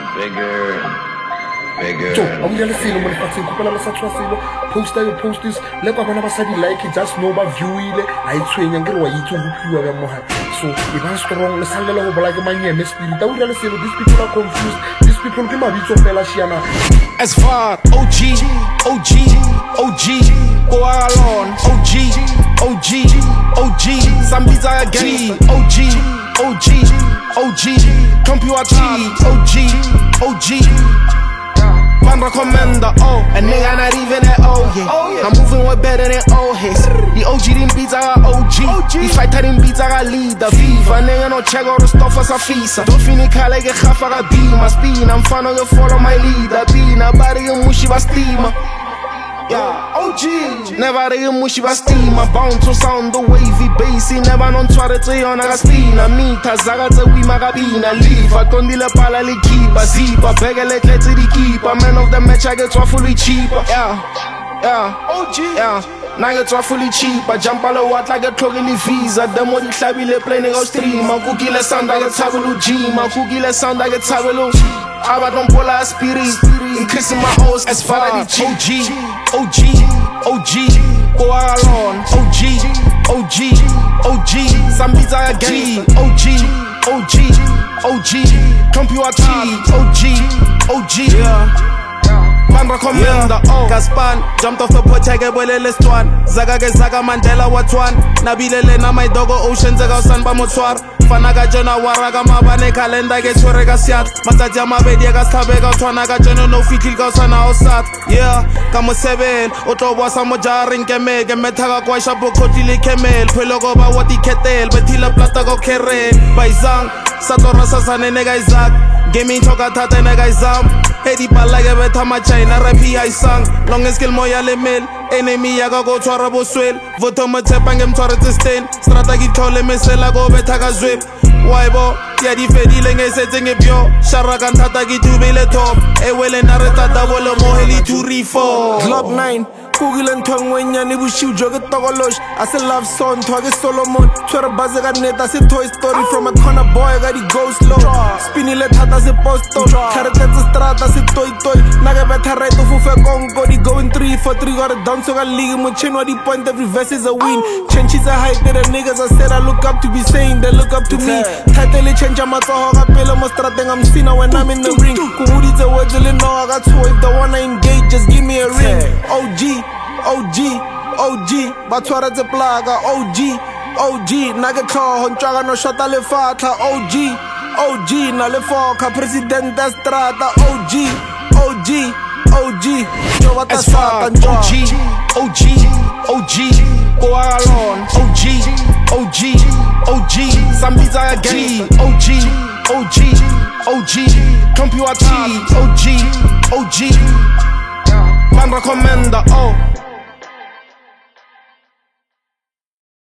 So, I'm going to see you when I'm going to post your posters. Let me know like it, just know about viewing. I train and get away to you. So, if I'm strong, let's handle it like my name. Spirit, I will say these people are confused. These people give my video Fellashiana. As far OG, go along, OG, some beats I agree, OG, computer OG. Man recommender, a nigga not even at yeah. I'm moving way better than old hits. The OG didn't beats, I got OG. The fighter didn't beats, I got leader. Viva, nigga no check all the stuff as a fisa. Don't finish like a half, I got beam. My spin, I'm fan of you, follow my leader. Bean, a body, you mushy, was steamer. Yeah, OG, never the mushy, was steamer. Bound to sound the wavy bassy. Never non twarete on a spina. Mita, Zagata, we magabina. Leave, I don't deal a pala, keeper. Zipa, beggar, let the keeper. Man of the match, I get fully cheaper. Yeah, OG, yeah. Now it's fully cheap. I jump all the what like a clock in the visa. The more the club will play nigga stream. My cookie le sound like a taboo G. My cookie le sound like a taboo. I don't pull a spirit. Increasing my O's as far as OG, go along, OG, some beats I agree, OG, computer OG, yeah. Man recommender, Gaspan, jumped off the porch, I get well list one. Zaga Mandela what one. Nabilele na my dogo ocean zaga san ba motswar. Fanaga jona waraga mabane kalenda get sorega siat. Masaja mabedi ga stabega twana ga jona no fikil ga sana osat. Yeah, kamo 7, otobo sa mojaring keme, gemetaga kwa shapo kotili kemel. Pelo go ba wati ketel, betila plata go kere. Baizang, satora sa sane nega Isaac. Gaming choka tata nega Isam. Hedi palage beta ma China rapi I sang. Long as kill moya le mel. Enemy yaga go twara bo swell. Voto ma tepang em twara testain. Strata git kole mesela go beta ga zwip. Waibo, tia di fedi lenge setting pyo. Sharakan tata git ubele top. Ewele nareta da wole moheli to refo. Glock 9. Google and tongue when you need to jog a togolosh. I said love song, Toggy Solomon. Twitter buzzer got net, I said Toy Story from a corner boy, got it go slow. Spinny let hat as a posto. Carrot strata, I said Toy. Naga better right to Fufa Congo. The going 3 for 3 got a down so I league him with chin what he point every verse is a win. Chenchis a hype that the niggas I said I look up to be saying they look up to me. Title change I'm a toga pelo mostrating I'm seen when I'm in the ring. Kumudi the words no I got two if the one I engage, just give me a ring. OG, batwara ze plaga, OG, naga call, hontraga no shota le fata, OG, na le foca, president da strata, OG, yo what as far OG, go along, OG, some beats I agree, OG, computer OG, man recommender,